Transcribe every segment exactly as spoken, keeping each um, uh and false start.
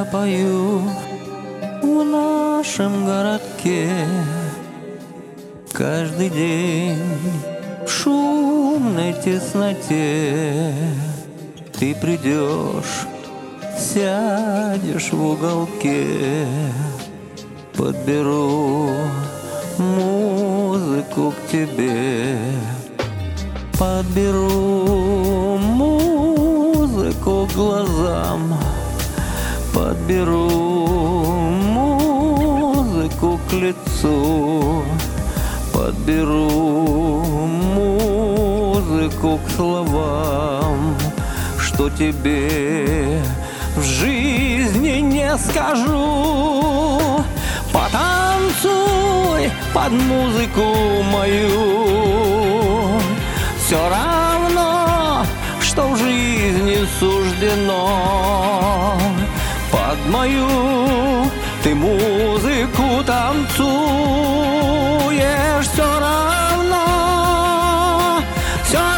я пою в нашем городке. Каждый день в шумной тесноте ты придешь, сядешь в уголке. Подберу музыку к тебе, подберу музыку к глазам, подберу музыку к лицу, подберу музыку к словам, что тебе в жизни не скажу. Потанцуй под музыку мою, все равно, что в жизни суждено. Под мою ты музыку танцуешь, все равно, все равно.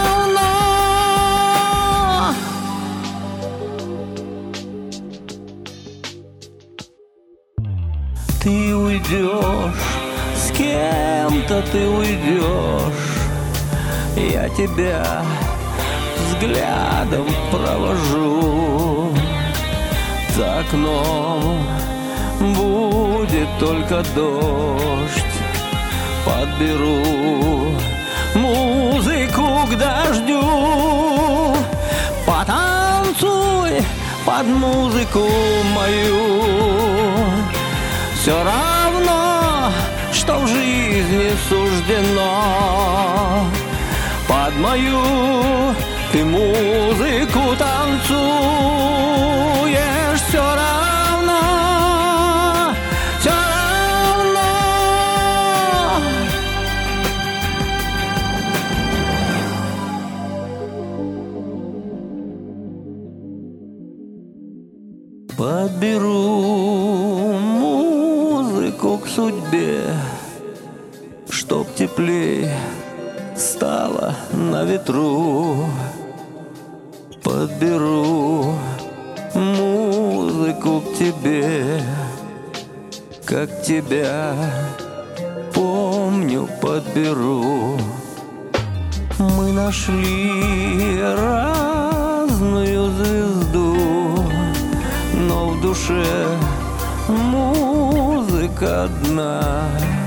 Ты уйдешь, с кем-то ты уйдешь, я тебя взглядом провожу. За окном будет только дождь, подберу музыку к дождю. Потанцуй под музыку мою, все равно, что в жизни суждено. Под мою ты музыку танцуешь, все равно, все равно. Подберу музыку к судьбе, чтоб теплей стало на ветру. Подберу музыку к тебе, как тебя помню, подберу. Мы нашли разную звезду, но в душе музыка одна.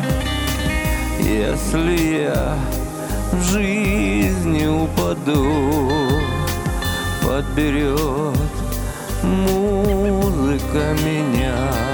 Если я в жизни упаду, подберет музыка меня.